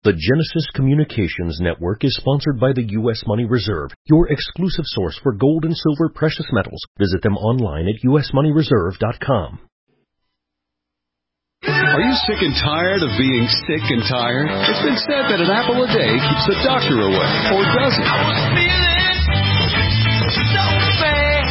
The Genesis Communications Network is sponsored by the U.S. Money Reserve, your exclusive source for gold and silver precious metals. Visit them online at usmoneyreserve.com. Are you sick and tired of being sick and tired? It's been said that an apple a day keeps the doctor away, or does it? I was feeling so bad.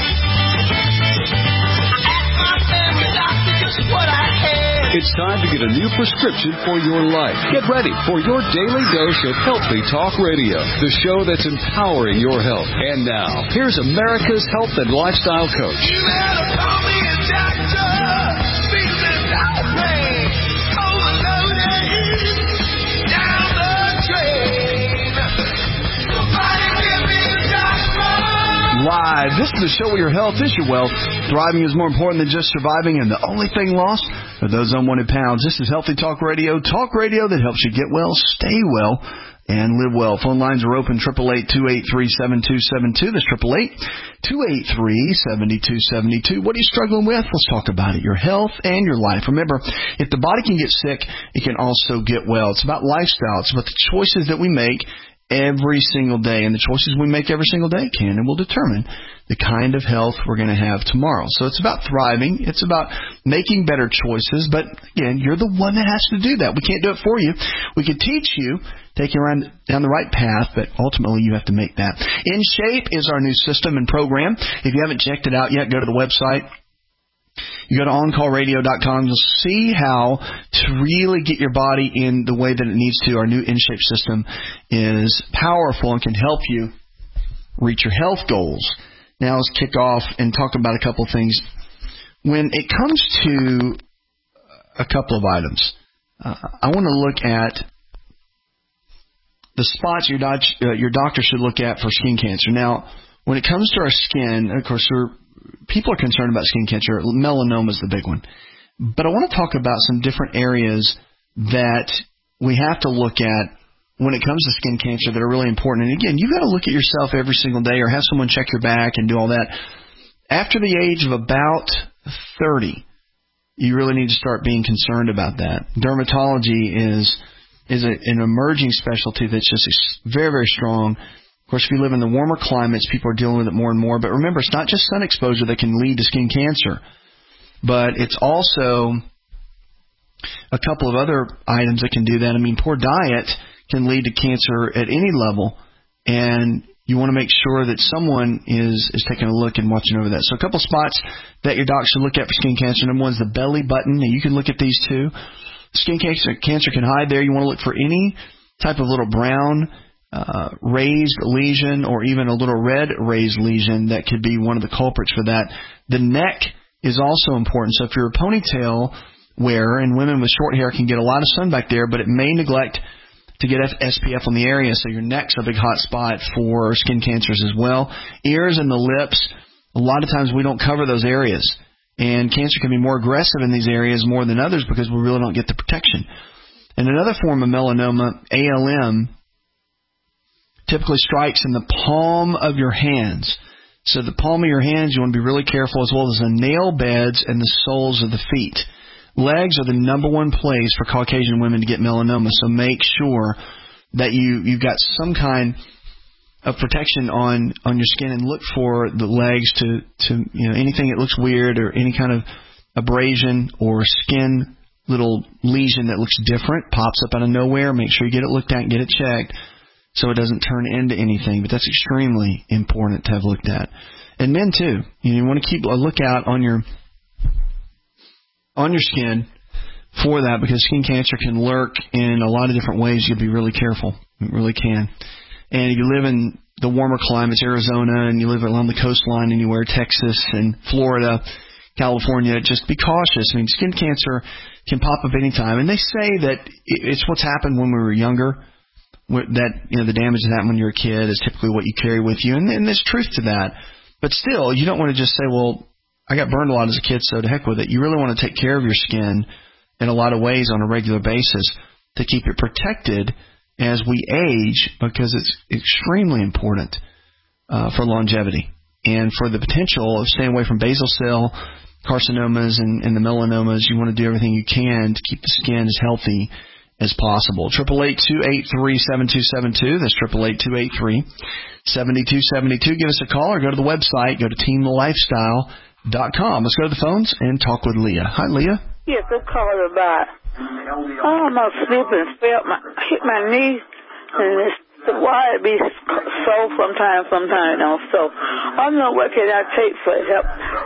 I asked my family doctor just what I had. It's time to get a new prescription for your life. Get ready for your daily dose of Healthy Talk Radio, the show that's empowering your health. And now, here's America's health and lifestyle coach. You better call me a doctor. Feeling outraged, overloaded, down the drain. Somebody give me a doctor. Live. This is the show where your health is your wealth. Thriving is more important than just surviving, and the only thing lost are those unwanted pounds. This is Healthy Talk Radio that helps you get well, stay well, and live well. Phone lines are open, 888-283-7272. That's 888-283-7272. What are you struggling with? Let's talk about it. Your health and your life. Remember, if the body can get sick, it can also get well. It's about lifestyle. It's about the choices that we make every single day. And the choices we make every single day can and will determine the kind of health we're going to have tomorrow. So it's about thriving. It's about making better choices. But again, you're the one that has to do that. We can't do it for you. We can teach you, take you down the right path, but ultimately you have to make that. In Shape is our new system and program. If you haven't checked it out yet, go to the website. You go to OnCallRadio.com. You'll see how to really get your body in the way that it needs to. Our new InShape system is powerful and can help you reach your health goals. Now let's kick off and talk about a couple of things. When it comes to a couple of items, I want to look at the spots your doctor should look at for skin cancer. Now, when it comes to our skin, of course, people are concerned about skin cancer. Melanoma is the big one. But I want to talk about some different areas that we have to look at when it comes to skin cancer that are really important. And again, you've got to look at yourself every single day or have someone check your back and do all that. After the age of about 30, you really need to start being concerned about that. Dermatology is an emerging specialty that's just very, very strong. Of course, if you live in the warmer climates, people are dealing with it more and more. But remember, it's not just sun exposure that can lead to skin cancer, but it's also a couple of other items that can do that. I mean, poor diet can lead to cancer at any level, and you want to make sure that someone is taking a look and watching over that. So a couple of spots that your doc should look at for skin cancer. Number one is the belly button, and you can look at these too. Skin cancer can hide there. You want to look for any type of little brown raised lesion or even a little red raised lesion that could be one of the culprits for that. The neck is also important. So if you're a ponytail wearer, and women with short hair can get a lot of sun back there, but it may neglect to get SPF on the area, so your neck's a big hot spot for skin cancers as well. Ears and the lips, a lot of times we don't cover those areas, and cancer can be more aggressive in these areas more than others because we really don't get the protection. And another form of melanoma, ALM, typically strikes in the palm of your hands. So the palm of your hands, you want to be really careful, as well as the nail beds and the soles of the feet. Legs are the number one place for Caucasian women to get melanoma, so make sure that you've got some kind of protection on your skin, and look for the legs to anything that looks weird or any kind of abrasion or skin little lesion that looks different, pops up out of nowhere. Make sure you get it looked at and get it checked so it doesn't turn into anything. But that's extremely important to have looked at. And men too. You want to keep a lookout on your skin for that, because skin cancer can lurk in a lot of different ways. You'll be really careful. It really can. And if you live in the warmer climates, Arizona, and you live along the coastline anywhere, Texas and Florida, California, just be cautious. I mean, skin cancer can pop up anytime. And they say that it's what's happened when we were younger, that the damage that happened when you were a kid is typically what you carry with you. And there's truth to that. But still, you don't want to just say, well, I got burned a lot as a kid, so to heck with it. You really want to take care of your skin in a lot of ways on a regular basis to keep it protected as we age, because it's extremely important for longevity and for the potential of staying away from basal cell carcinomas and the melanomas. You want to do everything you can to keep the skin as healthy as possible. 888-283-7272. That's 888-283-7272. Give us a call or go to the website. Go to teamlifestyle.com. Let's go to the phones and talk with Leah. Hi, Leah. Yes, I'm calling about almost slipping, hit my knee, and it's why it be sore sometimes, so I don't know what can I take for help.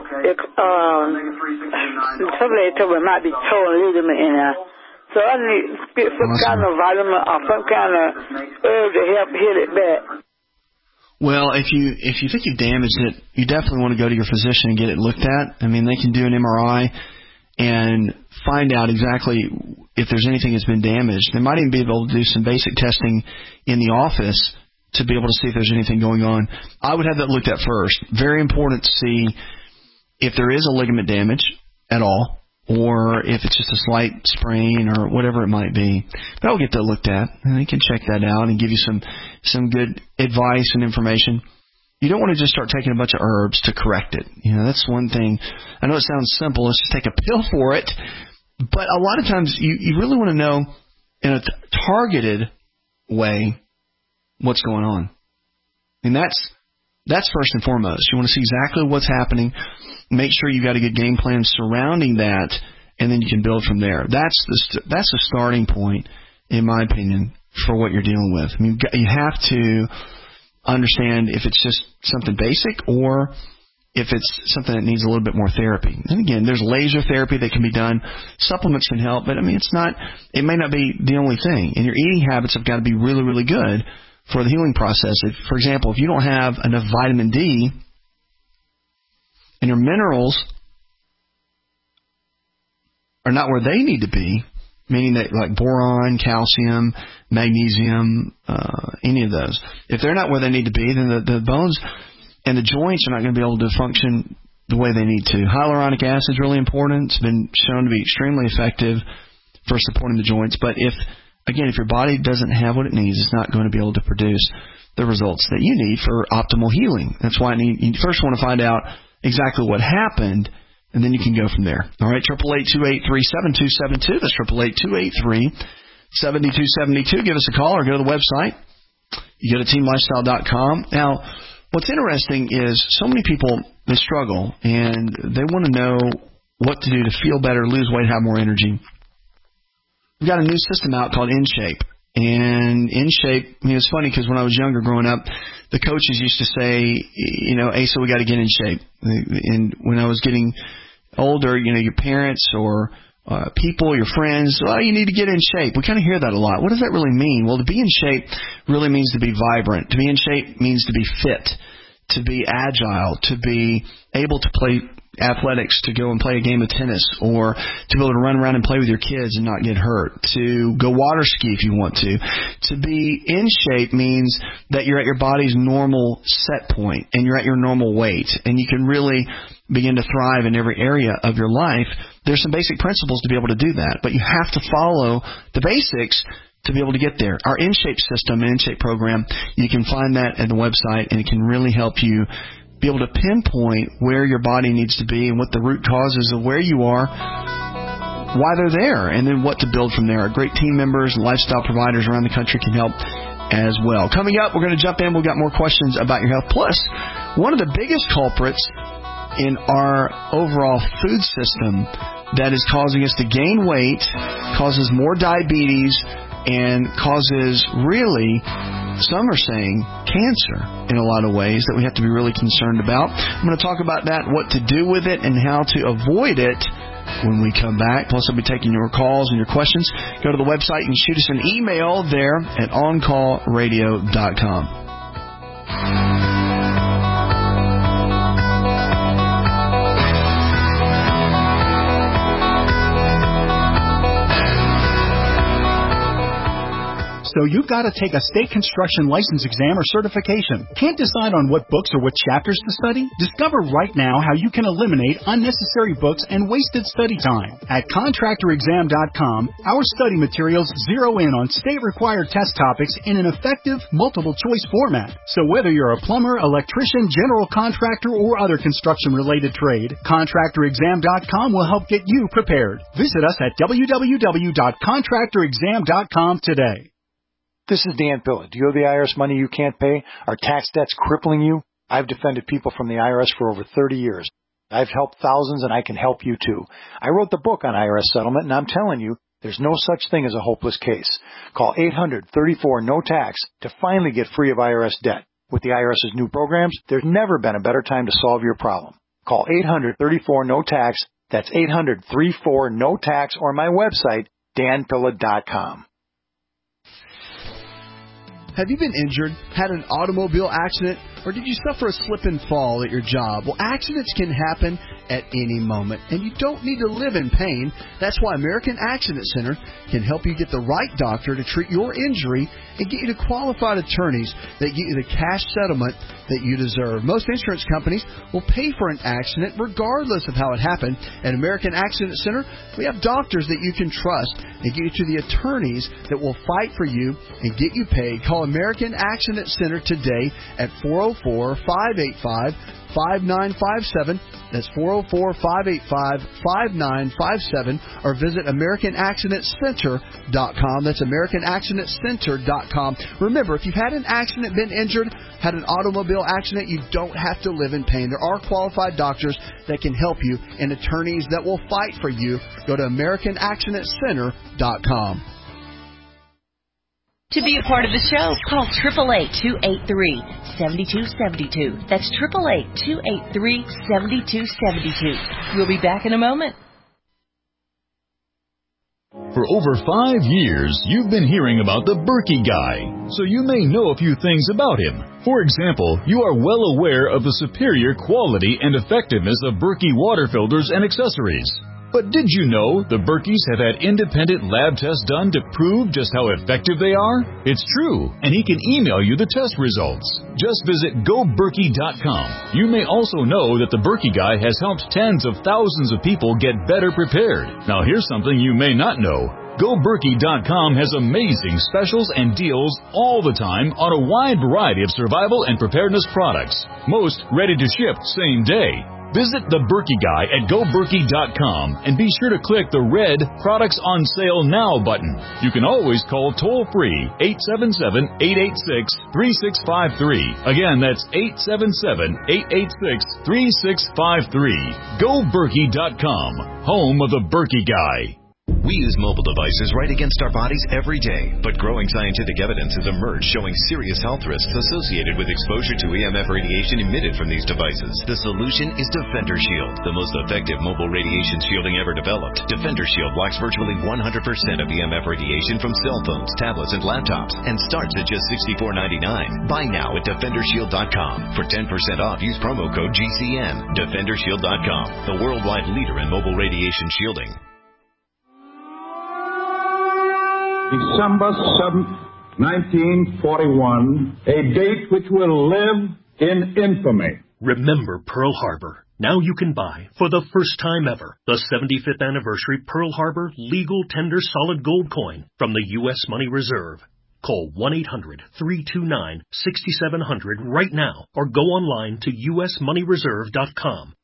Somebody told me it might be torn ligament in there. So I need to get some kind of vitamin or some kind of herb to help heal it back. Well, if you think you damaged it, you definitely want to go to your physician and get it looked at. I mean, they can do an MRI and find out exactly if there's anything that's been damaged. They might even be able to do some basic testing in the office to be able to see if there's anything going on. I would have that looked at first. Very important to see if there is a ligament damage at all, or if it's just a slight sprain or whatever it might be. But I'll get that looked at, and they can check that out and give you some good advice and information. You don't want to just start taking a bunch of herbs to correct it. You know, that's one thing. I know it sounds simple. Let's just take a pill for it. But a lot of times you really want to know in a targeted way what's going on. And that's first and foremost. You want to see exactly what's happening. Make sure you've got a good game plan surrounding that, and then you can build from there. That's the starting point, in my opinion, for what you're dealing with. I mean, you have to understand if it's just something basic or if it's something that needs a little bit more therapy. And again, there's laser therapy that can be done. Supplements can help, but I mean, it may not be the only thing. And your eating habits have got to be really, really good for the healing process. For example, if you don't have enough vitamin D and your minerals are not where they need to be, meaning that like boron, calcium, magnesium, any of those, if they're not where they need to be, then the bones and the joints are not going to be able to function the way they need to. Hyaluronic acid is really important. It's been shown to be extremely effective for supporting the joints. But if your body doesn't have what it needs, it's not going to be able to produce the results that you need for optimal healing. That's why you first want to find out exactly what happened, and then you can go from there. All right, 888-283-7272. That's 888-283-7272. Give us a call or go to the website. You go to teamlifestyle.com. Now, what's interesting is so many people, they struggle, and they want to know what to do to feel better, lose weight, have more energy. We've got a new system out called InShape. And InShape, I mean, it's funny because when I was younger growing up, the coaches used to say, Asa, we got to get in shape. And when I was getting older, your parents or people, your friends, you need to get in shape. We kind of hear that a lot. What does that really mean? Well, to be in shape really means to be vibrant. To be in shape means to be fit, to be agile, to be able to play athletics, to go and play a game of tennis, or to be able to run around and play with your kids and not get hurt, to go water ski if you want to. To be in shape means that you're at your body's normal set point and you're at your normal weight, and you can really begin to thrive in every area of your life. There's some basic principles to be able to do that, but you have to follow the basics to be able to get there. Our InShape system and InShape program, you can find that at the website, and it can really help you be able to pinpoint where your body needs to be and what the root causes of where you are, why they're there, and then what to build from there. Our great team members and lifestyle providers around the country can help as well. Coming up, we're going to jump in. We've got more questions about your health. Plus, one of the biggest culprits in our overall food system that is causing us to gain weight, causes more diabetes, and causes really, some are saying, cancer in a lot of ways that we have to be really concerned about. I'm going to talk about that, what to do with it, and how to avoid it when we come back. Plus, I'll be taking your calls and your questions. Go to the website and shoot us an email there at oncallradio.com. So you've got to take a state construction license exam or certification. Can't decide on what books or what chapters to study? Discover right now how you can eliminate unnecessary books and wasted study time. At contractorexam.com, our study materials zero in on state-required test topics in an effective, multiple-choice format. So whether you're a plumber, electrician, general contractor, or other construction-related trade, contractorexam.com will help get you prepared. Visit us at www.contractorexam.com today. This is Dan Pilla. Do you owe the IRS money you can't pay? Are tax debts crippling you? I've defended people from the IRS for over 30 years. I've helped thousands, and I can help you too. I wrote the book on IRS settlement, and I'm telling you, there's no such thing as a hopeless case. Call 800-34-NO-TAX to finally get free of IRS debt. With the IRS's new programs, there's never been a better time to solve your problem. Call 800-34-NO-TAX. That's 800-34-NO-TAX, or my website, danpilla.com. Have you been injured, had an automobile accident, or did you suffer a slip and fall at your job? Well, accidents can happen at any moment, and you don't need to live in pain. That's why American Accident Center can help you get the right doctor to treat your injury and get you to qualified attorneys that get you the cash settlement that you deserve. Most insurance companies will pay for an accident regardless of how it happened. At American Accident Center, we have doctors that you can trust and get you to the attorneys that will fight for you and get you paid. Call American Accident Center today at 404-585-5957. That's 404-585-5957, or visit AmericanAccidentCenter.com. That's AmericanAccidentCenter.com. Remember, if you've had an accident, been injured, had an automobile accident, you don't have to live in pain. There are qualified doctors that can help you and attorneys that will fight for you. Go to AmericanAccidentCenter.com. To be a part of the show, call 888-283-7272. That's 888-283-7272. We'll be back in a moment. For over 5 years, you've been hearing about the Berkey Guy, so you may know a few things about him. For example, you are well aware of the superior quality and effectiveness of Berkey water filters and accessories. But did you know the Berkeys have had independent lab tests done to prove just how effective they are? It's true, and he can email you the test results. Just visit GoBerkey.com. You may also know that the Berkey Guy has helped tens of thousands of people get better prepared. Now here's something you may not know. GoBerkey.com has amazing specials and deals all the time on a wide variety of survival and preparedness products. Most ready to ship same day. Visit the Berkey Guy at GoBerkey.com and be sure to click the red Products on Sale Now button. You can always call toll-free 877-886-3653. Again, that's 877-886-3653. GoBerkey.com, home of the Berkey Guy. We use mobile devices right against our bodies every day, but growing scientific evidence has emerged showing serious health risks associated with exposure to EMF radiation emitted from these devices. The solution is Defender Shield, the most effective mobile radiation shielding ever developed. Defender Shield blocks virtually 100% of EMF radiation from cell phones, tablets, and laptops, and starts at just $64.99. Buy now at DefenderShield.com. For 10% off, use promo code GCN. DefenderShield.com, the worldwide leader in mobile radiation shielding. December 7th, 1941, a date which will live in infamy. Remember Pearl Harbor. Now you can buy, for the first time ever, the 75th anniversary Pearl Harbor legal tender solid gold coin from the U.S. Money Reserve. Call 1-800-329-6700 right now, or go online to usmoneyreserve.com.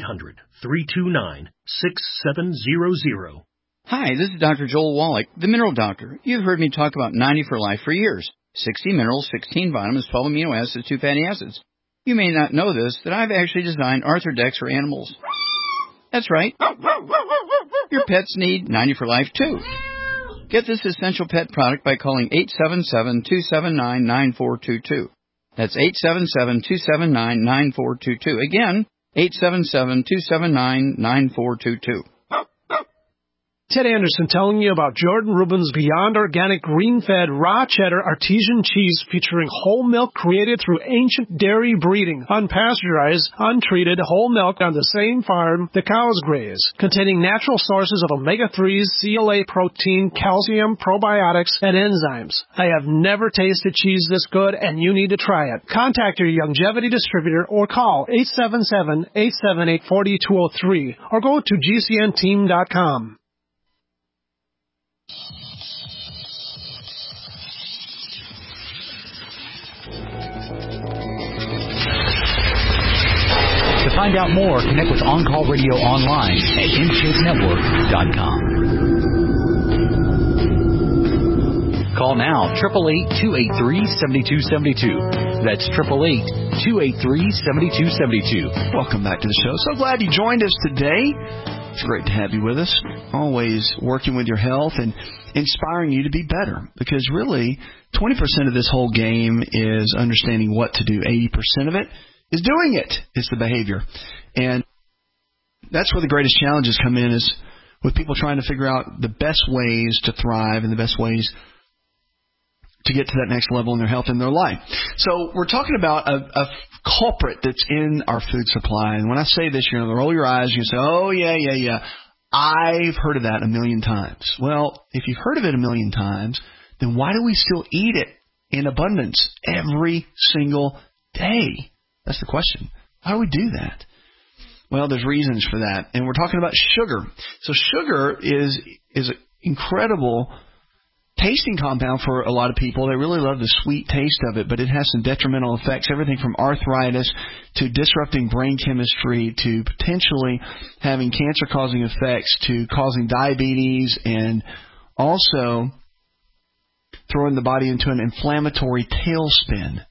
1-800-329-6700. Hi, this is Dr. Joel Wallach, the Mineral Doctor. You've heard me talk about 90 for Life for years. 60 minerals, 16 vitamins, 12 amino acids, 2 fatty acids. You may not know this, that I've actually designed Arthrodex for animals. That's right. Your pets need 90 for Life, too. Get this essential pet product by calling 877-279-9422. That's 877-279-9422. Again, 877-279-9422. Ted Anderson telling you about Jordan Rubin's Beyond Organic Green-Fed Raw Cheddar Artesian Cheese featuring whole milk created through ancient dairy breeding, unpasteurized, untreated whole milk on the same farm the cows graze, containing natural sources of omega-3s, CLA protein, calcium, probiotics, and enzymes. I have never tasted cheese this good, and you need to try it. Contact your Youngevity distributor or call 877-878-4203 or go to gcnteam.com. To find out more, connect with On Call Radio online at InShapeNetwork.com. Call now, 888-283-7272. That's 888-283-7272. Welcome back to the show. So glad you joined us today. It's great to have you with us. Always working with your health and inspiring you to be better. Because really, 20% of this whole game is understanding what to do. 80% of it is doing it. It's the behavior. And that's where the greatest challenges come in, is with people trying to figure out the best ways to thrive and the best ways to get to that next level in their health and their life. So we're talking about a culprit that's in our food supply. And when I say this, you're going to roll your eyes. You're going to say, oh, yeah. I've heard of that a million times. Well, if you've heard of it a million times, then why do we still eat it in abundance every single day? That's the question. Why do we do that? Well, there's reasons for that. And we're talking about sugar. So sugar is an incredible tasting compound for a lot of people. They really love the sweet taste of it, but it has some detrimental effects, everything from arthritis to disrupting brain chemistry to potentially having cancer-causing effects to causing diabetes and also throwing the body into an inflammatory tailspin.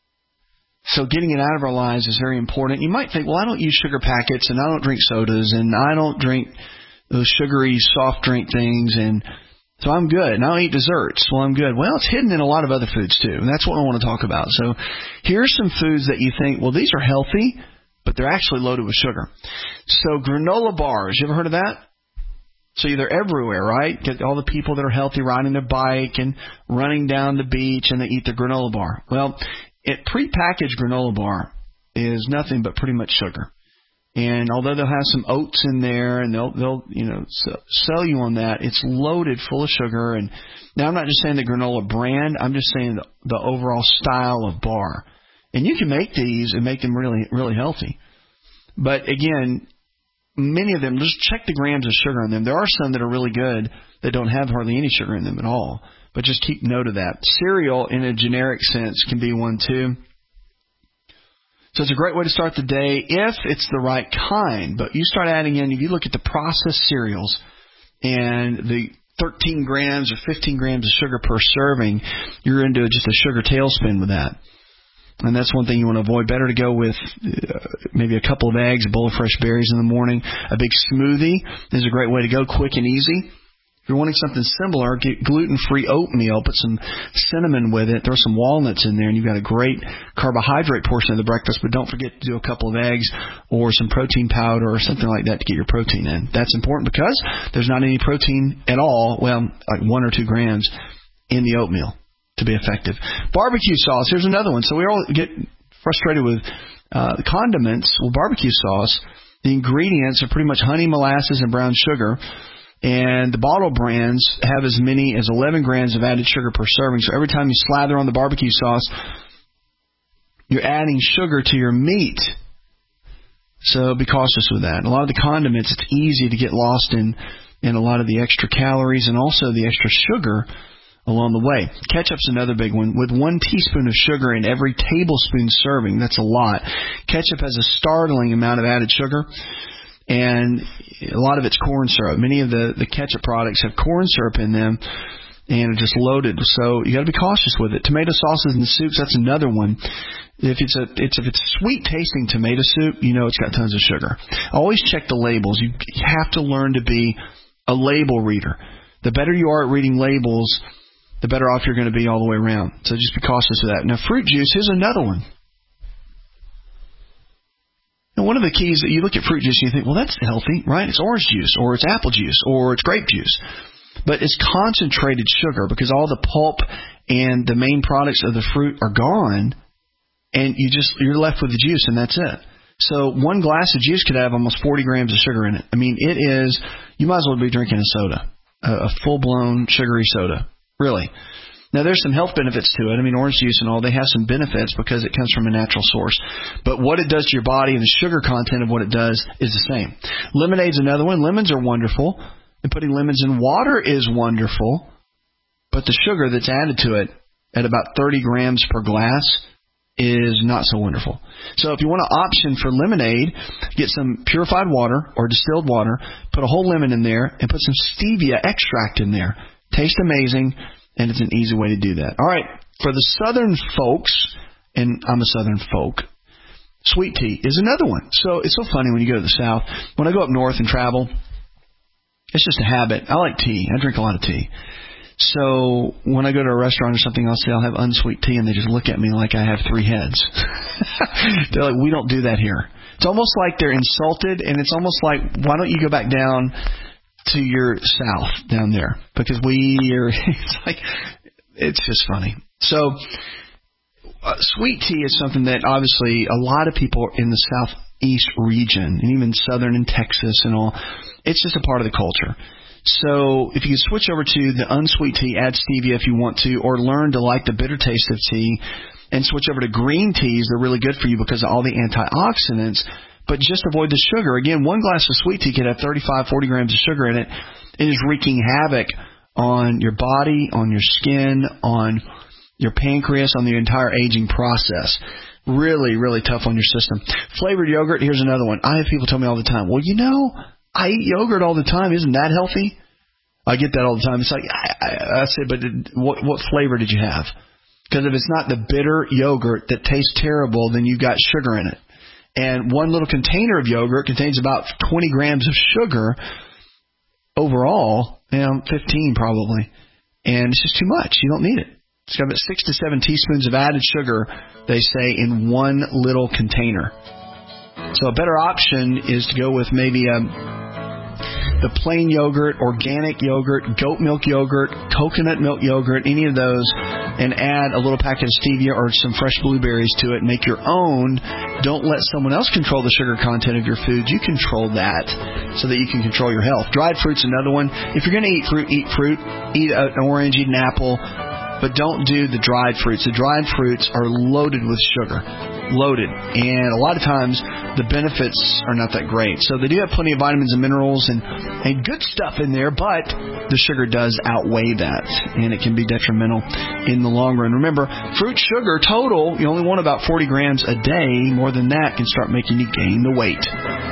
So getting it out of our lives is very important. You might think, well, I don't use sugar packets and I don't drink sodas and I don't drink those sugary soft drink things, and so I'm good. And I don't eat desserts. Well, I'm good. Well, it's hidden in a lot of other foods too, and that's what I want to talk about. So here's some foods that you think, well, these are healthy, but they're actually loaded with sugar. So granola bars, you ever heard of that? So they're everywhere, right? Get all the people that are healthy riding their bike and running down the beach, and they eat the granola bar. Well, prepackaged granola bar is nothing but pretty much sugar. And although they'll have some oats in there and they'll sell you on that, it's loaded full of sugar. And now I'm not just saying the granola brand, I'm just saying the overall style of bar. And you can make these and make them really, really healthy. But again, many of them, just check the grams of sugar in them. There are some that are really good that don't have hardly any sugar in them at all. But just keep note of that. Cereal, in a generic sense, can be one too. So it's a great way to start the day if it's the right kind. But you start adding in, if you look at the processed cereals and the 13 grams or 15 grams of sugar per serving, you're into just a sugar tailspin with that. And that's one thing you want to avoid. Better to go with maybe a couple of eggs, a bowl of fresh berries in the morning. A big smoothie is a great way to go, quick and easy. If you're wanting something similar, get gluten-free oatmeal, put some cinnamon with it, throw some walnuts in there, and you've got a great carbohydrate portion of the breakfast. But don't forget to do a couple of eggs or some protein powder or something like that to get your protein in. That's important because there's not any protein at all, well, like 1 or 2 grams in the oatmeal to be effective. Barbecue sauce, here's another one. So we all get frustrated with the condiments. Well, barbecue sauce, the ingredients are pretty much honey, molasses, and brown sugar. And the bottle brands have as many as 11 grams of added sugar per serving. So every time you slather on the barbecue sauce, you're adding sugar to your meat. So be cautious with that. A lot of the condiments, it's easy to get lost in a lot of the extra calories and also the extra sugar along the way. Ketchup's another big one. With 1 teaspoon of sugar in every tablespoon serving, that's a lot. Ketchup has a startling amount of added sugar. And a lot of it's corn syrup. Many of the ketchup products have corn syrup in them and are just loaded. So you got to be cautious with it. Tomato sauces and soups, that's another one. If it's sweet tasting tomato soup, you know it's got tons of sugar. Always check the labels. You have to learn to be a label reader. The better you are at reading labels, the better off you're going to be all the way around. So just be cautious of that. Now, fruit juice, here's another one. Now, one of the keys that you look at fruit juice and you think, well, that's healthy, right? It's orange juice, or it's apple juice, or it's grape juice. But it's concentrated sugar because all the pulp and the main products of the fruit are gone, and you're left with the juice, and that's it. So one glass of juice could have almost 40 grams of sugar in it. I mean, it is, you might as well be drinking a soda, a full-blown sugary soda, really. Now, there's some health benefits to it. I mean, orange juice and all, they have some benefits because it comes from a natural source. But what it does to your body and the sugar content of what it does is the same. Lemonade's another one. Lemons are wonderful. And putting lemons in water is wonderful. But the sugar that's added to it at about 30 grams per glass is not so wonderful. So if you want an option for lemonade, get some purified water or distilled water, put a whole lemon in there, and put some stevia extract in there. Tastes amazing, and it's an easy way to do that. All right, for the southern folks, and I'm a southern folk, sweet tea is another one. So it's so funny when you go to the south. When I go up north and travel, it's just a habit. I like tea. I drink a lot of tea. So when I go to a restaurant or something, I'll say I'll have unsweet tea, and they just look at me like I have three heads. They're like, we don't do that here. It's almost like they're insulted, and it's almost like, why don't you go back down to your south down there? Because it's like, it's just funny. So sweet tea is something that obviously a lot of people in the southeast region, and even southern in Texas and all, it's just a part of the culture. So if you can switch over to the unsweet tea, add stevia if you want to, or learn to like the bitter taste of tea, and switch over to green teas. They're really good for you because of all the antioxidants, but just avoid the sugar. Again, one glass of sweet tea could have 35, 40 grams of sugar in it. It is wreaking havoc on your body, on your skin, on your pancreas, on the entire aging process. Really, really tough on your system. Flavored yogurt, here's another one. I have people tell me all the time, well, I eat yogurt all the time. Isn't that healthy? I get that all the time. It's like, I say, but what flavor did you have? Because if it's not the bitter yogurt that tastes terrible, then you've got sugar in it. And one little container of yogurt contains about 20 grams of sugar overall, 15 probably. And it's just too much. You don't need it. It's got about 6 to 7 teaspoons of added sugar, they say, in one little container. So a better option is to go with maybe the plain yogurt, organic yogurt, goat milk yogurt, coconut milk yogurt, any of those, and add a little packet of stevia or some fresh blueberries to it. Make your own. Don't let someone else control the sugar content of your food. You control that so that you can control your health. Dried fruit's another one. If you're going to eat fruit, eat fruit. Eat an orange, eat an apple. But don't do the dried fruits. The dried fruits are loaded with sugar. Loaded. And a lot of times the benefits are not that great. So they do have plenty of vitamins and minerals and good stuff in there, but the sugar does outweigh that, and it can be detrimental in the long run. Remember, fruit sugar total, you only want about 40 grams a day. More than that can start making you gain the weight.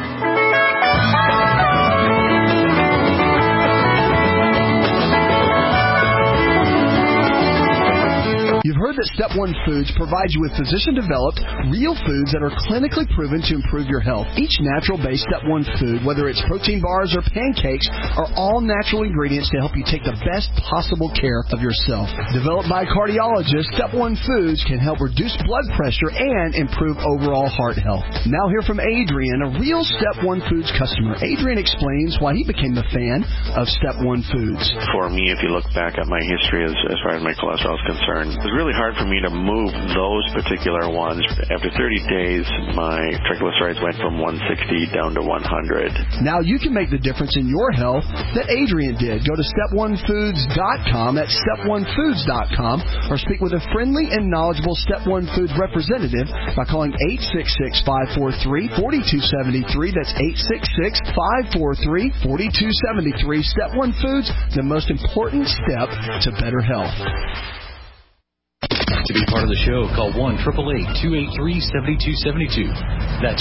You've heard that Step 1 Foods provides you with physician-developed, real foods that are clinically proven to improve your health. Each natural-based Step 1 food, whether it's protein bars or pancakes, are all natural ingredients to help you take the best possible care of yourself. Developed by cardiologists, Step 1 Foods can help reduce blood pressure and improve overall heart health. Now hear from Adrian, a real Step 1 Foods customer. Adrian explains why he became a fan of Step 1 Foods. For me, if you look back at my history as far as my cholesterol is concerned, it was really hard for me to move those particular ones. After 30 days, my triglycerides went from 160 down to 100. Now you can make the difference in your health that Adrian did. Go to step1foods.com, that's step1foods.com, or speak with a friendly and knowledgeable Step 1 Foods representative by calling 866-543-4273. That's 866-543-4273. Step 1 Foods, the most important step to better health. To be part of the show, call 1-888-283-7272. That's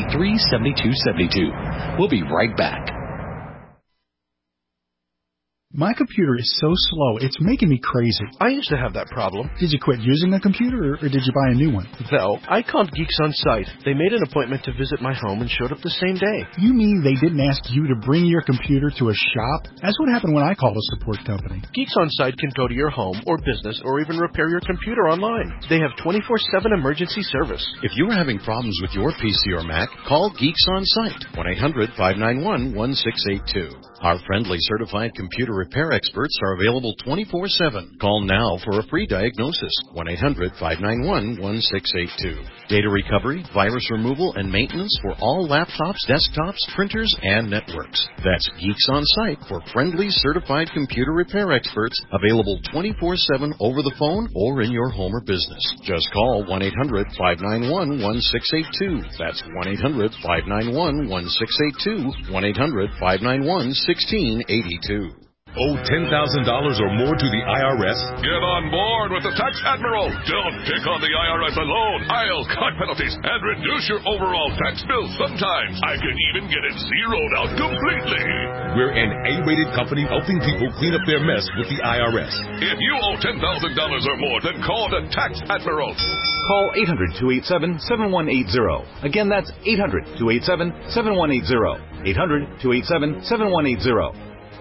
1-888-283-7272. We'll be right back. My computer is so slow, it's making me crazy. I used to have that problem. Did you quit using a computer, or did you buy a new one? No, I called Geeks On Site. They made an appointment to visit my home and showed up the same day. You mean they didn't ask you to bring your computer to a shop? That's what happened when I called a support company. Geeks On Site can go to your home or business or even repair your computer online. They have 24/7 emergency service. If you are having problems with your PC or Mac, call Geeks On Site, 1-800-591-1682. Our friendly certified computer repair experts are available 24/7. Call now for a free diagnosis, 1-800-591-1682. Data recovery, virus removal, and maintenance for all laptops, desktops, printers, and networks. That's Geeks On Site for friendly certified computer repair experts, available 24/7 over the phone or in your home or business. Just call 1-800-591-1682. That's 1-800-591-1682, 1-800-591-1682. Owe $10,000 or more to the IRS? Get on board with the Tax Admiral. Don't take on the IRS alone. I'll cut penalties and reduce your overall tax bill. Sometimes I can even get it zeroed out completely. We're an A-rated company helping people clean up their mess with the IRS. If you owe $10,000 or more, then call the Tax Admiral. Call 800-287-7180. Again, that's 800-287-7180. 800-287-7180.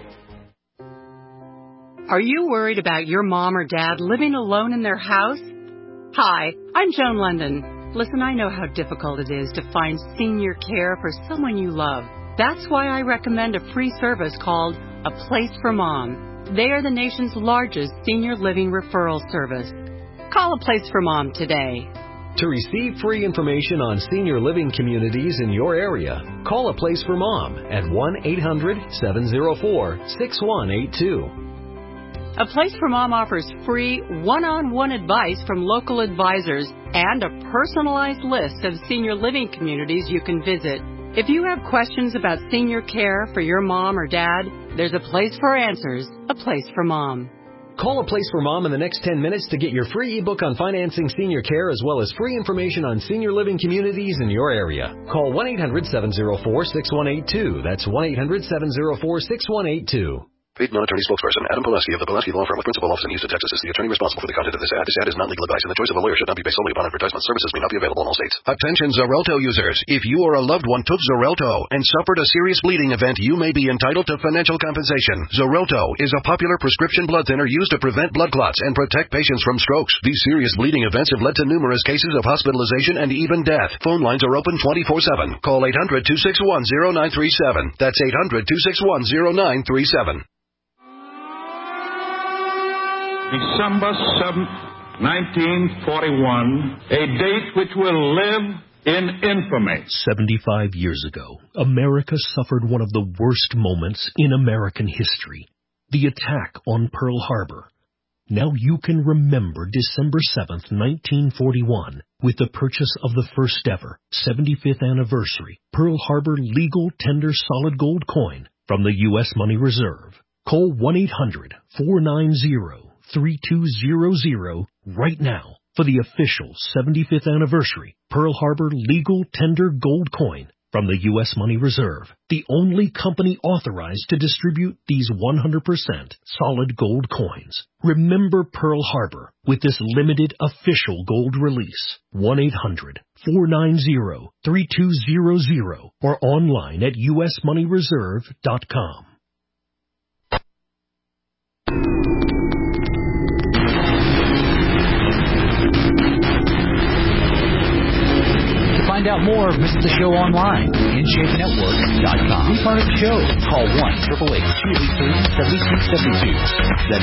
Are you worried about your mom or dad living alone in their house? Hi, I'm Joan London. Listen, I know how difficult it is to find senior care for someone you love. That's why I recommend a free service called A Place for Mom. They are the nation's largest senior living referral service. Call A Place for Mom today. To receive free information on senior living communities in your area, call A Place for Mom at 1-800-704-6182. A Place for Mom offers free one-on-one advice from local advisors and a personalized list of senior living communities you can visit. If you have questions about senior care for your mom or dad, there's a place for answers, A Place for Mom. Call A Place for Mom in the next 10 minutes to get your free ebook on financing senior care as well as free information on senior living communities in your area. Call 1-800-704-6182. That's 1-800-704-6182. Paid non-attorney spokesperson Adam Pileski of the Pileski Law Firm with principal office in Houston, Texas is the attorney responsible for the content of this ad. This ad is not legal advice, and the choice of a lawyer should not be based solely upon advertisement. Services may not be available in all states. Attention Xarelto users. If you or a loved one took Xarelto and suffered a serious bleeding event, you may be entitled to financial compensation. Xarelto is a popular prescription blood thinner used to prevent blood clots and protect patients from strokes. These serious bleeding events have led to numerous cases of hospitalization and even death. Phone lines are open 24/7. Call 800-261-0937. That's 800-261-0937. December 7th, 1941, a date which will live in infamy. 75 years ago, America suffered one of the worst moments in American history, the attack on Pearl Harbor. Now you can remember December 7th, 1941, with the purchase of the first ever 75th anniversary Pearl Harbor legal tender solid gold coin from the U.S. Money Reserve. Call 1-800-490-3200 right now for the official 75th anniversary Pearl Harbor legal tender gold coin from the U.S. Money Reserve, the only company authorized to distribute these 100% solid gold coins. Remember Pearl Harbor with this limited official gold release. 1-800-490-3200 or online at usmoneyreserve.com. Find out more, visit the show online, InShapeNetwork.com. Be part of the show. Call 1-888-283-7272. That's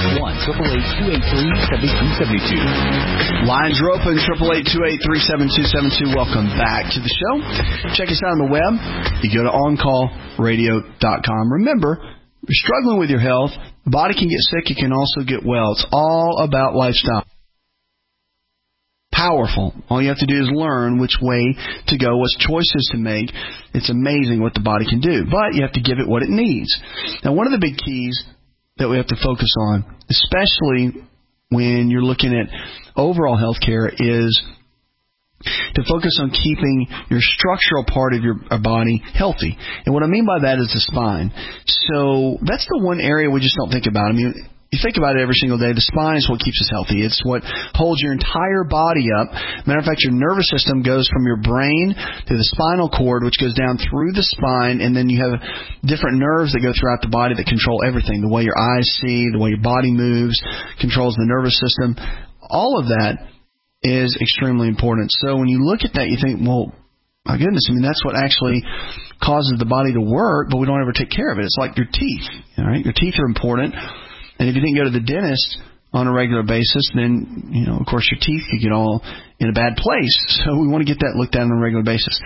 1-888-283-7272. Lines are open, 888-283-7272. Welcome back to the show. Check us out on the web. You go to OnCallRadio.com. Remember, if you're struggling with your health, the body can get sick, it can also get well. It's all about lifestyle. Powerful. All you have to do is learn which way to go, what choices to make. It's amazing what the body can do, but you have to give it what it needs. Now, one of the big keys that we have to focus on, especially when you're looking at overall health care, is to focus on keeping your structural part of your body healthy. And what I mean by that is the spine. So that's the one area we just don't think about. I mean, you think about it every single day. The spine is what keeps us healthy. It's what holds your entire body up. Matter of fact, your nervous system goes from your brain to the spinal cord, which goes down through the spine, and then you have different nerves that go throughout the body that control everything. The way your eyes see, the way your body moves, controls the nervous system. All of that is extremely important. So when you look at that, you think, well, my goodness, I mean, that's what actually causes the body to work, but we don't ever take care of it. It's like your teeth. All right? Your teeth are important. And if you didn't go to the dentist on a regular basis, then, of course, your teeth could get all in a bad place. So we want to get that looked at on a regular basis.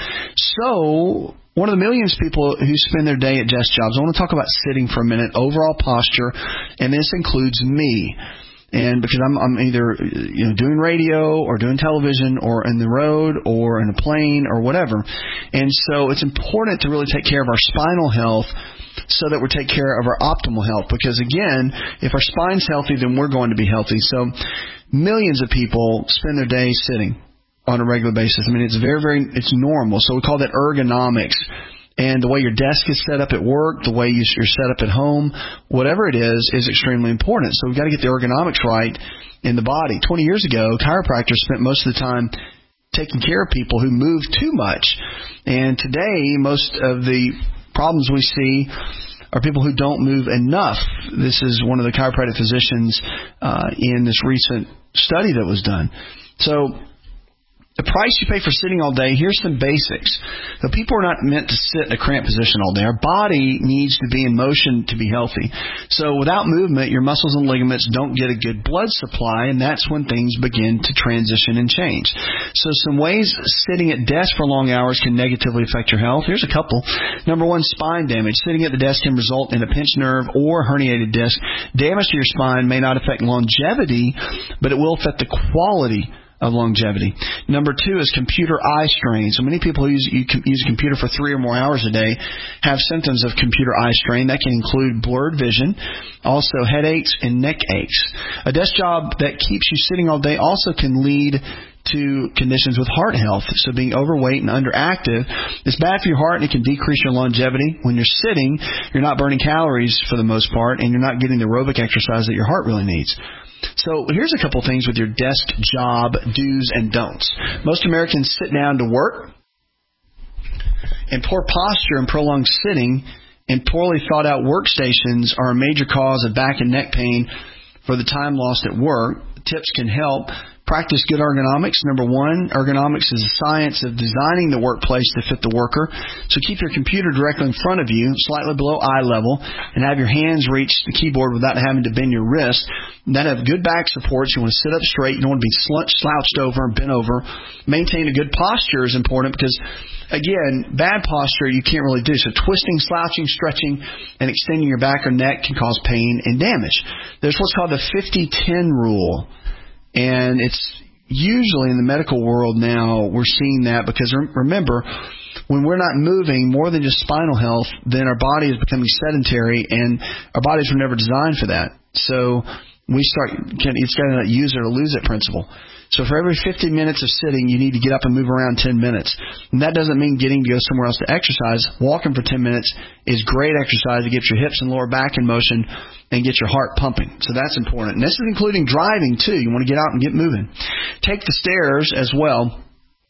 So one of the millions of people who spend their day at desk jobs, I want to talk about sitting for a minute, overall posture, and this includes me. And because I'm either doing radio or doing television or in the road or in a plane or whatever. And so it's important to really take care of our spinal health so that we take care of our optimal health. Because, again, if our spine's healthy, then we're going to be healthy. So millions of people spend their day sitting on a regular basis. I mean, it's it's normal. So we call that ergonomics. And the way your desk is set up at work, the way you're set up at home, whatever it is extremely important. So we've got to get the ergonomics right in the body. 20 years ago, chiropractors spent most of the time taking care of people who move too much. And today, most of the problems we see are people who don't move enough. This is one of the chiropractic physicians in this recent study that was done. So the price you pay for sitting all day, here's some basics. So people are not meant to sit in a cramped position all day. Our body needs to be in motion to be healthy. So without movement, your muscles and ligaments don't get a good blood supply, and that's when things begin to transition and change. So some ways sitting at desk for long hours can negatively affect your health. Here's a couple. Number one, spine damage. Sitting at the desk can result in a pinched nerve or herniated disc. Damage to your spine may not affect longevity, but it will affect the quality of longevity. Number two is computer eye strain. So many people who use a computer for 3 or more hours a day have symptoms of computer eye strain. That can include blurred vision, also headaches and neck aches. A desk job that keeps you sitting all day also can lead to conditions with heart health. So being overweight and underactive is bad for your heart, and it can decrease your longevity. When you're sitting, you're not burning calories for the most part, and you're not getting the aerobic exercise that your heart really needs. So here's a couple things with your desk job do's and don'ts. Most Americans sit down to work, and poor posture and prolonged sitting and poorly thought out workstations are a major cause of back and neck pain for the time lost at work. Tips can help. Practice good ergonomics. Number one, ergonomics is the science of designing the workplace to fit the worker. So keep your computer directly in front of you, slightly below eye level, and have your hands reach the keyboard without having to bend your wrist. Then have good back supports. You want to sit up straight. You don't want to be slouched over and bent over. Maintain a good posture is important because, again, bad posture you can't really do. So twisting, slouching, stretching, and extending your back or neck can cause pain and damage. There's what's called the 50-10 rule. And it's usually in the medical world now we're seeing that because, remember, when we're not moving more than just spinal health, then our body is becoming sedentary, and our bodies were never designed for that. So it's got that use it or lose it principle. So for every 50 minutes of sitting, you need to get up and move around 10 minutes. And that doesn't mean getting to go somewhere else to exercise. Walking for 10 minutes is great exercise to get your hips and lower back in motion and get your heart pumping. So that's important. And this is including driving, too. You want to get out and get moving. Take the stairs as well.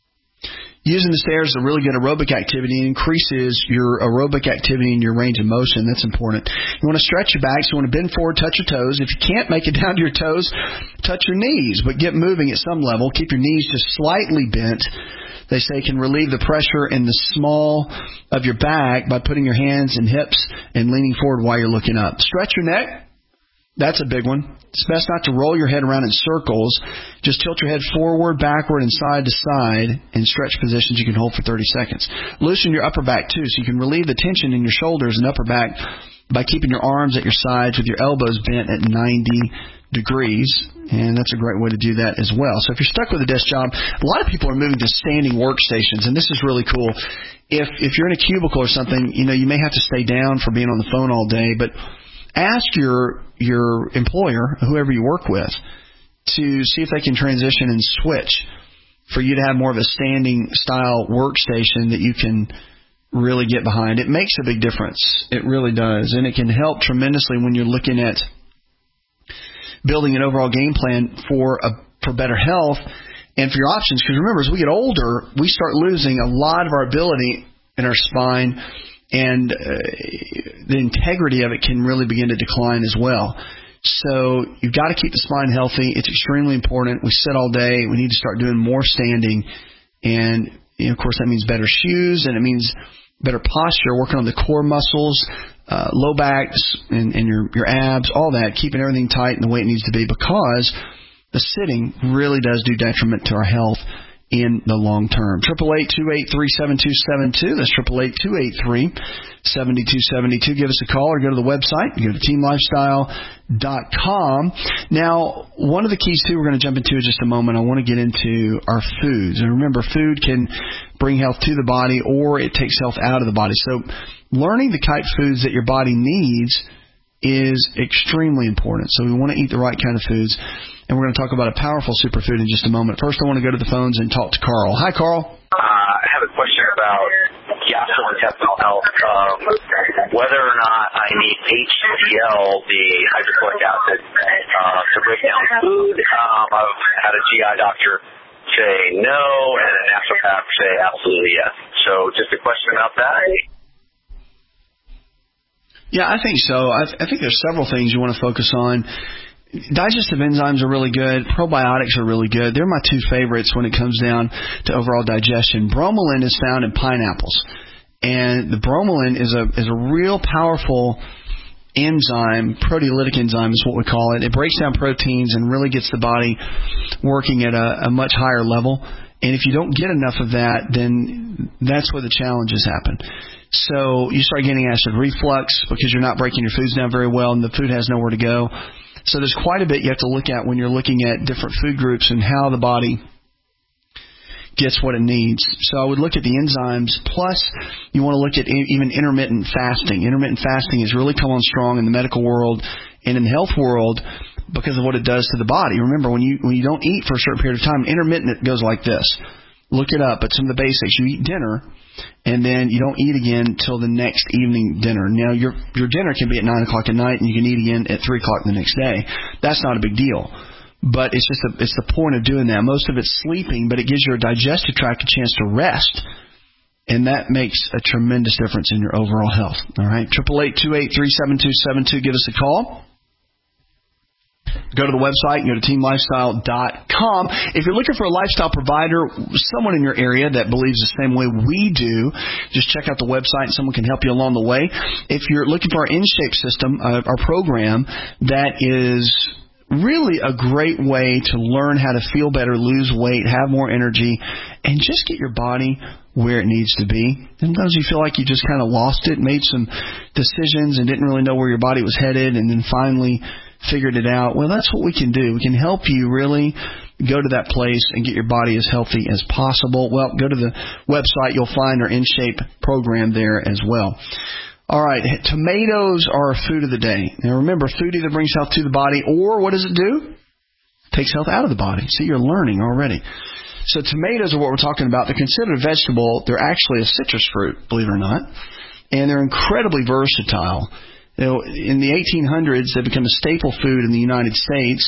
Using the stairs is a really good aerobic activity and increases your aerobic activity and your range of motion. That's important. You want to stretch your back, so you want to bend forward, touch your toes. If you can't make it down to your toes, touch your knees, but get moving at some level. Keep your knees just slightly bent. They say can relieve the pressure in the small of your back by putting your hands and hips and leaning forward while you're looking up. Stretch your neck. That's a big one. It's best not to roll your head around in circles. Just tilt your head forward, backward, and side to side in stretch positions you can hold for 30 seconds. Loosen your upper back, too, so you can relieve the tension in your shoulders and upper back by keeping your arms at your sides with your elbows bent at 90 degrees. And that's a great way to do that as well. So if you're stuck with a desk job, a lot of people are moving to standing workstations, and this is really cool. If you're in a cubicle or something, you may have to stay down for being on the phone all day, but ask your employer, whoever you work with, to see if they can transition and switch for you to have more of a standing style workstation that you can really get behind. It makes a big difference. It really does. And it can help tremendously when you're looking at building an overall game plan for better health and for your options. Because remember, as we get older, we start losing a lot of our ability in our spine, and the integrity of it can really begin to decline as well. So you've got to keep the spine healthy. It's extremely important. We sit all day. We need to start doing more standing. And, of course, that means better shoes, and it means better posture, working on the core muscles, low backs, and your abs, all that, keeping everything tight and the way it needs to be, because the sitting really does do detriment to our health in the long term. 888-283-7272. That's 888-283-7272. Give us a call or go to the website. You go to teamlifestyle.com. Now, one of the keys, too, we're going to jump into in just a moment. I want to get into our foods. And remember, food can bring health to the body, or it takes health out of the body. So learning the type foods that your body needs is extremely important. So we want to eat the right kind of foods. And we're going to talk about a powerful superfood in just a moment. First, I want to go to the phones and talk to Carl. Hi, Carl. I have a question about gastrointestinal health. Whether or not I need HCl, the hydrochloric acid, to break down food. I've had a GI doctor say no, and a naturopath say absolutely yes. So just a question about that. Yeah, I think so. I think there's several things you want to focus on. Digestive enzymes are really good. Probiotics are really good. They're my two favorites when it comes down to overall digestion. Bromelain is found in pineapples, and the bromelain is a real powerful enzyme. Proteolytic enzyme is what we call it. It breaks down proteins and really gets the body working at a much higher level. And if you don't get enough of that, then that's where the challenges happen. So you start getting acid reflux because you're not breaking your foods down very well, and the food has nowhere to go. So there's quite a bit you have to look at when you're looking at different food groups and how the body gets what it needs. So I would look at the enzymes, plus you want to look at even intermittent fasting. Intermittent fasting has really come on strong in the medical world and in the health world because of what it does to the body. Remember, when you don't eat for a certain period of time, intermittent, it goes like this. Look it up. It's some of the basics. You eat dinner, and then you don't eat again until the next evening dinner. Now, your dinner can be at 9 o'clock at night, and you can eat again at 3 o'clock the next day. That's not a big deal. But it's the point of doing that. Most of it's sleeping, but it gives your digestive tract a chance to rest. And that makes a tremendous difference in your overall health. All right? 888-283-7272. Give us a call. Go to the website, go to teamlifestyle.com. If you're looking for a lifestyle provider, someone in your area that believes the same way we do, just check out the website and someone can help you along the way. If you're looking for our InShape system, our program, that is really a great way to learn how to feel better, lose weight, have more energy, and just get your body where it needs to be. Sometimes you feel like you just kind of lost it, made some decisions and didn't really know where your body was headed, and then finally figured it out. Well, that's what we can do. We can help you really go to that place and get your body as healthy as possible. Well, go to the website. You'll find our InShape program there as well. All right, tomatoes are food of the day. Now, remember, food either brings health to the body, or what does it do? Takes health out of the body. See, you're learning already. So tomatoes are what we're talking about. They're considered a vegetable. They're actually a citrus fruit, believe it or not. And they're incredibly versatile. You know, in the 1800s, they become a staple food in the United States.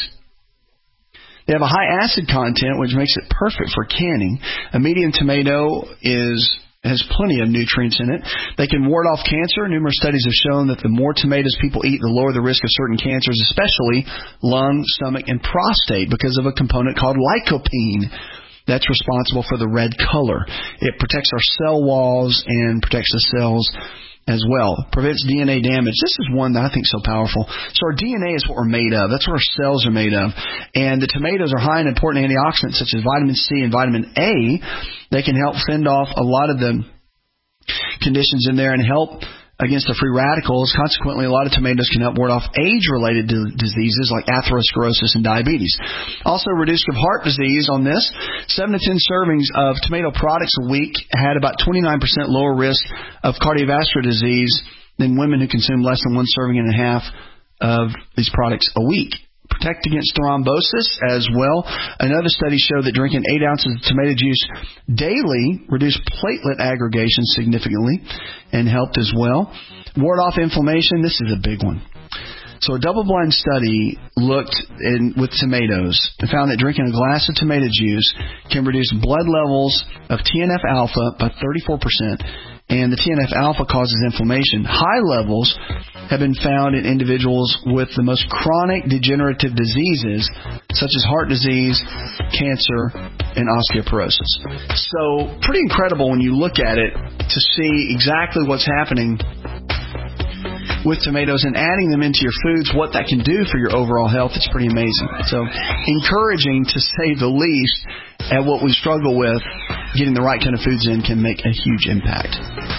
They have a high acid content, which makes it perfect for canning. A medium tomato has plenty of nutrients in it. They can ward off cancer. Numerous studies have shown that the more tomatoes people eat, the lower the risk of certain cancers, especially lung, stomach, and prostate, because of a component called lycopene that's responsible for the red color. It protects our cell walls and protects the cells as well. Prevents DNA damage. This is one that I think is so powerful. So our DNA is what we're made of. That's what our cells are made of. And the tomatoes are high in important antioxidants such as vitamin C and vitamin A. They can help fend off a lot of the conditions in there and help against the free radicals. Consequently, a lot of tomatoes can help ward off age-related diseases like atherosclerosis and diabetes. Also, reduced of heart disease on this. 7 to 10 servings of tomato products a week had about 29% lower risk of cardiovascular disease than women who consume less than 1 serving and a half of these products a week. protect against thrombosis as well. Another study showed that drinking 8 ounces of tomato juice daily reduced platelet aggregation significantly and helped as well. Ward off inflammation. This is a big one. So a double-blind study looked with tomatoes and found that drinking a glass of tomato juice can reduce blood levels of TNF-alpha by 34%, and the TNF-alpha causes inflammation. High levels have been found in individuals with the most chronic degenerative diseases, such as heart disease, cancer, and osteoporosis. So pretty incredible when you look at it to see exactly what's happening with tomatoes and adding them into your foods, what that can do for your overall health. It's pretty amazing. So encouraging, to say the least, at what we struggle with, getting the right kind of foods in can make a huge impact.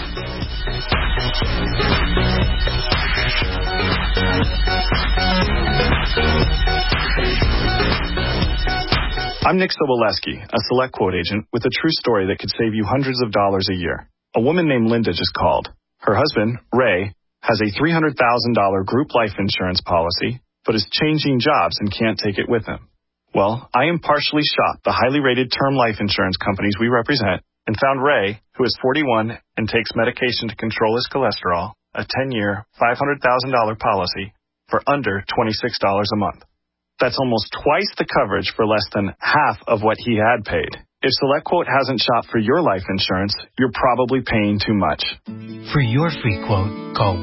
I'm Nick Soboleski, a Select Quote agent with a true story that could save you hundreds of dollars a year. A woman named Linda just called. Her husband, Ray, has a $300,000 group life insurance policy, but is changing jobs and can't take it with him. Well, I impartially shopped the highly rated term life insurance companies we represent and found Ray, who is 41 and takes medication to control his cholesterol, a 10-year, $500,000 policy for under $26 a month. That's almost twice the coverage for less than half of what he had paid. If SelectQuote hasn't shopped for your life insurance, you're probably paying too much. For your free quote, call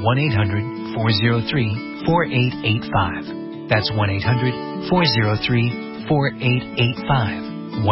1-800-403-4885. That's 1-800-403-4885.